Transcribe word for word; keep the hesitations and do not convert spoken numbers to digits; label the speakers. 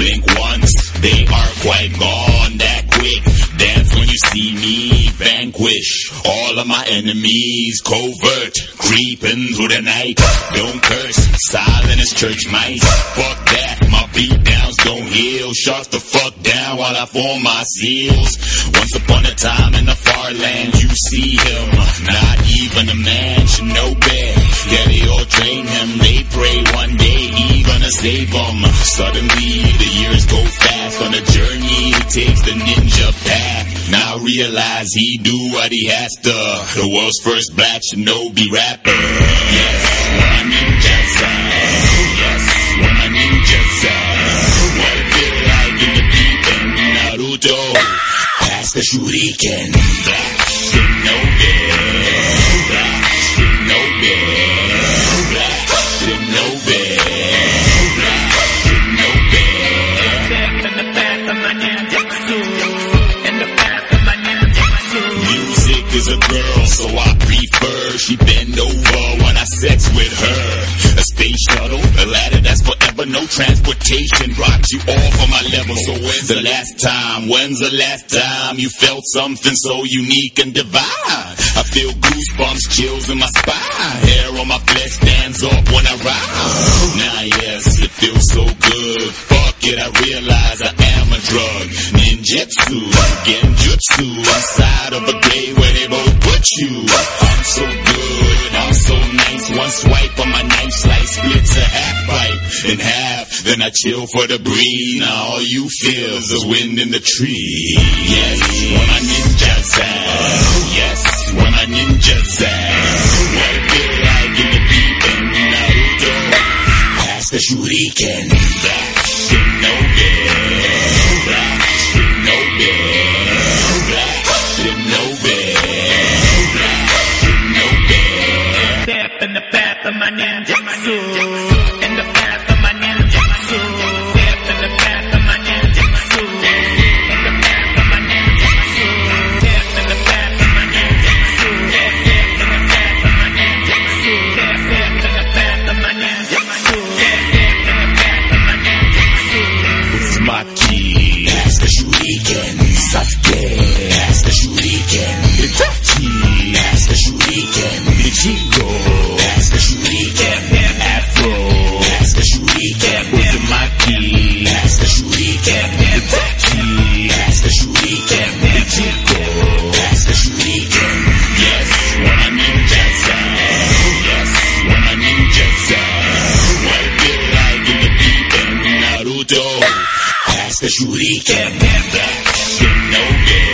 Speaker 1: blink once, they are quite gone that quick. Dance when you see me vanquish all of my enemies. Covert, creeping through the night. Don't curse, silent as church mice. Fuck that, my beat downs don't heal. Shut the fuck down while I form my seals. Once upon a time in the far land, you see him. Not even a man should know better. Yeah, they all train him. They pray one day he gonna save them. Suddenly the years go fast. On a journey he takes the ninja path. Now realize he do what he has to. The world's first black shinobi rapper. Yes, when I ninja sound. Yes, when I ninja sound. What it feel like in the deep end, Naruto. Pass the shuriken. Black shinobi. Black shinobi. Black shinobi. Black shinobi. In the path of my ninjutsu. In the path of my ninjutsu. Music is a girl, so I prefer she bend over when I sex with her. A space shuttle, a ladder that's forever, no transportation, rocks you off on my level. So when's the last time, when's the last time you felt something so unique and divine? I feel goosebumps, chills in my spine. Hair on my flesh stands up when I ride. Now yes, it feels so good. Fuck it, I realize I am a drug. Ninjutsu, genjutsu, inside of a grave where they both put you. I'm so good, I'm so nice. One swipe on my knife slice splits a half bite in half. Then I chill for the breeze. Now all you feel is the wind in the tree. Yes, when I ninja sound. Yes, when I ninja sound. What it feel like in the deep end, Naruto. Pass the shuriken. Black shinobi. Black shinobi. Black shinobi. Black shinobi. Step in the path of my ninjutsu. In the path of my ninjutsu. Step in the path of my ninjutsu. In the path of my ninjutsu. Step in the path of my ninjutsu. Step in the path of my ninjutsu. Step in the path of my ninjutsu. Step in the path of my ninjutsu. Uzumaki, pass the shuriken. Sasuke, pass the shuriken. Itachi, pass the shuriken. Ichigo, pass the shuriken. Afro, pass the shuriken. Uzumaki, pass the shuriken. Itachi, pass the shuriken. Ichigo, pass the shuriken. Yes, when I ninja sound. Yes, when I ninja sound. What it feel like in the deep end, Naruto. Pass the shuriken. Black shinobi.